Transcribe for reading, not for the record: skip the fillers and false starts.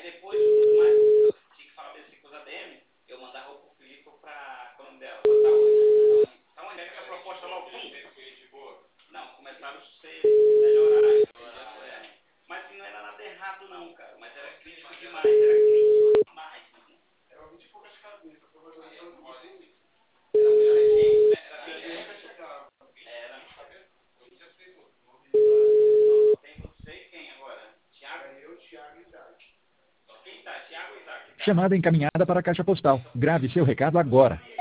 depois, mais, eu tinha que falar desse coisa DM, eu mandava pro Felipe pra, qual é o nome dela? Tá onde é que essa proposta logo? Não, começaram a ser melhorar. Mas assim, não era nada errado não, cara. Mas era crítico demais, era crítico demais, mano. Era 20 e poucas cabeças, era muita gente, né? Era bem grande. Era. Tem você e quem agora? Thiago? Eu, Thiago e Isaac. Quem tá? Thiago e Isaac? Chamada encaminhada para a caixa postal. Grave seu recado agora.